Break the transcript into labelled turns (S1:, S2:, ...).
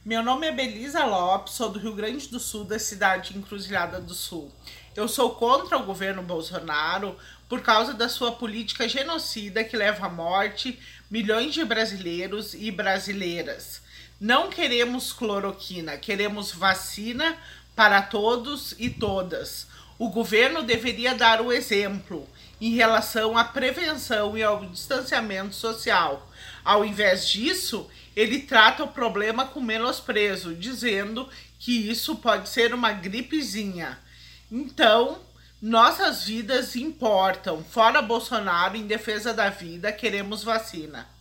S1: Meu nome é Belisa Lopes, sou do Rio Grande do Sul, da cidade de Encruzilhada do Sul. Eu sou contra o governo Bolsonaro por causa da sua política genocida que leva à morte milhões de brasileiros e brasileiras. Não queremos cloroquina, queremos vacina para todos e todas. O governo deveria dar o exemplo em relação à prevenção e ao distanciamento social. Ao invés disso, ele trata o problema com menosprezo, dizendo que isso pode ser uma gripezinha. Então, nossas vidas importam. Fora Bolsonaro, em defesa da vida, queremos vacina.